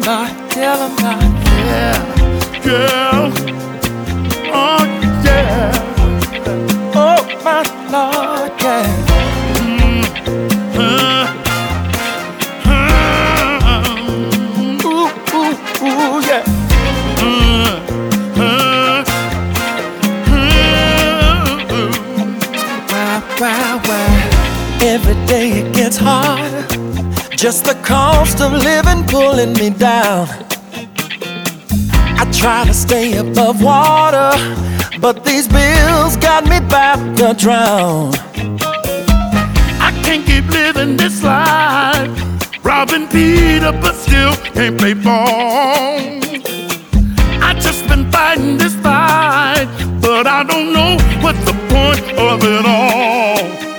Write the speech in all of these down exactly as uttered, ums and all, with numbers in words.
Lord, tell him, Lord, yeah, girl, oh yeah, oh my Lord, yeah. Mm, uh, uh, ooh, ooh, ooh, yeah. Uh, uh, uh, wow, wow, wow. Every day it gets harder. Just the cost of living pulling me down. I try to stay above water, but these bills got me about to drown. I can't keep living this life, robbing Peter but still can't play ball. I just been fighting this fight, but I don't know what's the point of it all.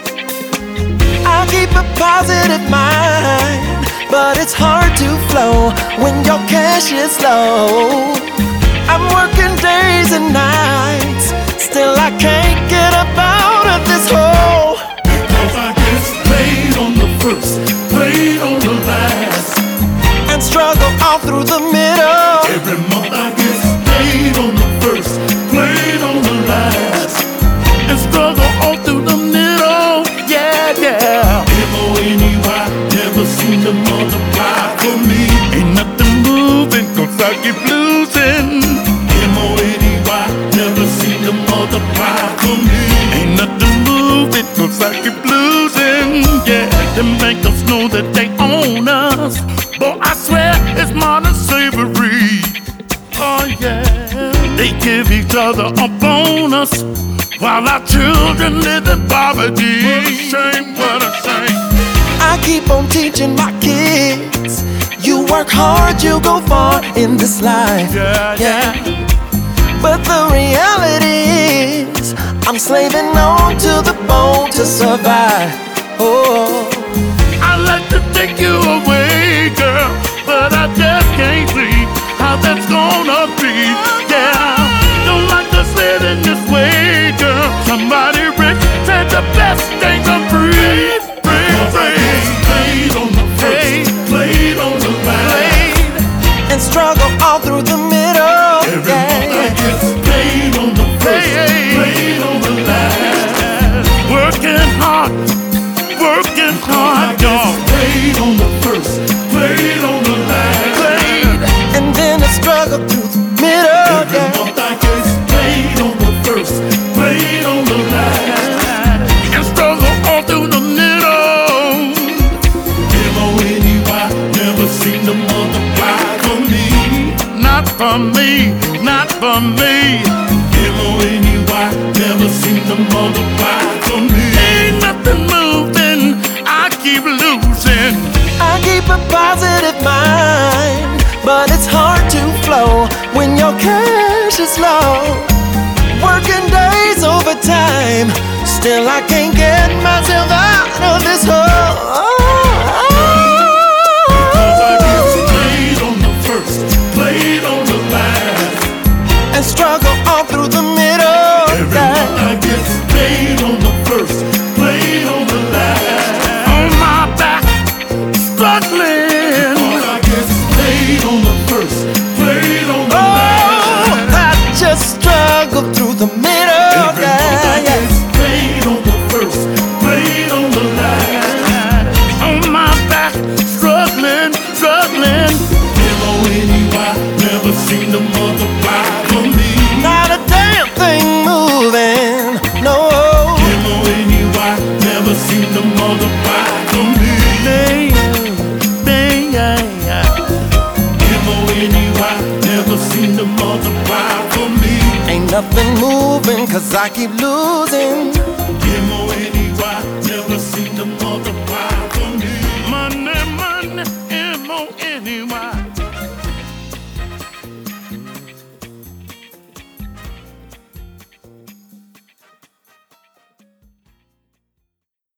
I keep a positive mind, but it's hard to flow when your cash is low. I'm working days and nights, still I can't get up out of this hole. Because I get played on the first, played on the last, and struggle all through the middle. Every month I get played on the first, played on the last, and struggle all through the middle. Yeah, yeah. M O N E Y, never seem to multiply for me. Ain't nothing moving, cause I keep losing. M O N E Y, never seem to multiply for me. Ain't nothing moving, cause I keep losing. Yeah, them bankers know that they own us. But I swear it's modern slavery. Oh yeah. They give each other a bonus while our children live in poverty. What a shame, what a shame. I keep on teaching my kids, you work hard, you go far in this life. Yeah, yeah. But the reality is, I'm slaving on to the bone to survive. Oh, I'd like to take you away, girl, but I just can't see how that's gonna be. Yeah, don't like us living this way, girl. Somebody rich said the best thing to free, free, free. Played on the first, played on the last, and struggle all through the middle. Every yeah, month I yeah. get played on the first, played on the last, working hard, working hard, y'all. played on the first, played on the last, Played, and then I struggle through the middle. Every Yeah. month I get played on the first, played on the last, and struggle all through the middle. M O N E Y, never seem to multiply for me. Not for me, not for me. M O N E Y, never seem to multiply for me. Ain't nothing moving, I keep losing. I keep a positive mind, but it's hard to flow when your cash is low. Working days overtime, still I can't get myself out of this hole. Because I get played on the first, played on the last, and struggle all through the middle. Every month I get played on the first, played on the last, On my back, struggling. Because I get played on the first, played on the Oh, last, I just struggle through the middle. Every month I Yeah, get yeah. played on the first, played on the last, On my back, struggling, struggling. M O N E Y, never seem to multiply for me. Not a damn thing moving, no. M O N E Y, never seem to multiply for me. M O N E Y, never seem to multiply for me. Ain't nothing moving, cause I keep losing.